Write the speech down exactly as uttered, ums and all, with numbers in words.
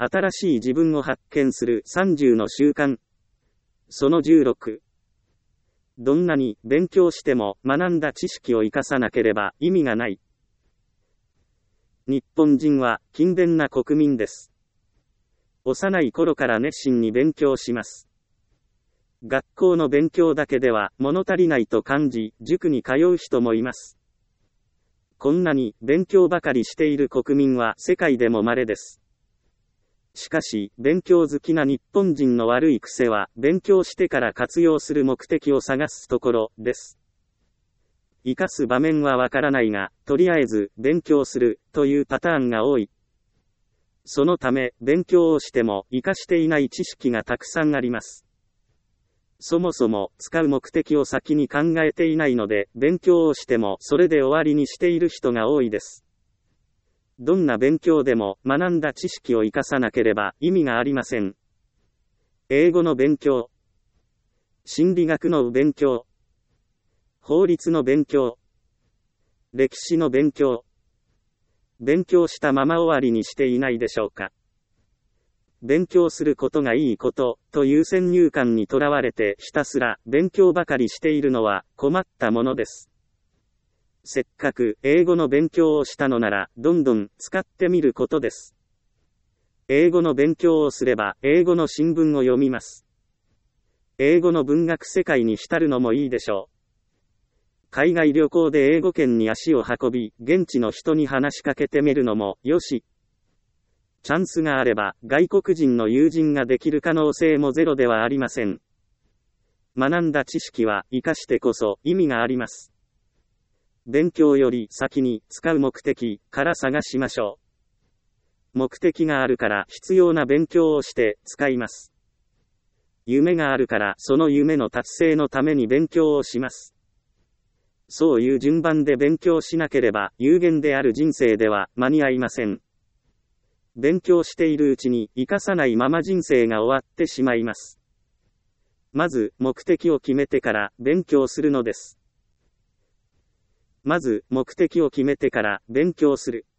新しい自分を発見するさんじゅうの習慣。そのじゅうろく。どんなに勉強しても学んだ知識を生かさなければ意味がない。日本人は勤勉な国民です。幼い頃から熱心に勉強します。学校の勉強だけでは物足りないと感じ、塾に通う人もいます。こんなに勉強ばかりしている国民は世界でも稀です。しかし、勉強好きな日本人の悪い癖は、勉強してから活用する目的を探すところです。活かす場面はわからないが、とりあえず勉強するというパターンが多い。そのため、勉強をしても活かしていない知識がたくさんあります。そもそも使う目的を先に考えていないので、勉強をしてもそれで終わりにしている人が多いです。どんな勉強でも学んだ知識を生かさなければ意味がありません。英語の勉強、心理学の勉強、法律の勉強、歴史の勉強。勉強したまま終わりにしていないでしょうか。勉強することがいいことという先入観にとらわれてひたすら勉強ばかりしているのは困ったものです。せっかく英語の勉強をしたのならどんどん使ってみることです。英語の勉強をすれば英語の新聞を読みます。英語の文学世界に浸るのもいいでしょう。海外旅行で英語圏に足を運び、現地の人に話しかけてみるのもよし。チャンスがあれば外国人の友人ができる可能性もゼロではありません。学んだ知識は活かしてこそ意味があります。勉強より先に使う目的から探しましょう。目的があるから必要な勉強をして使います。夢があるからその夢の達成のために勉強をします。そういう順番で勉強しなければ有限である人生では間に合いません。勉強しているうちに活かさないまま人生が終わってしまいます。まず目的を決めてから勉強するのです。まず目的を決めてから勉強する。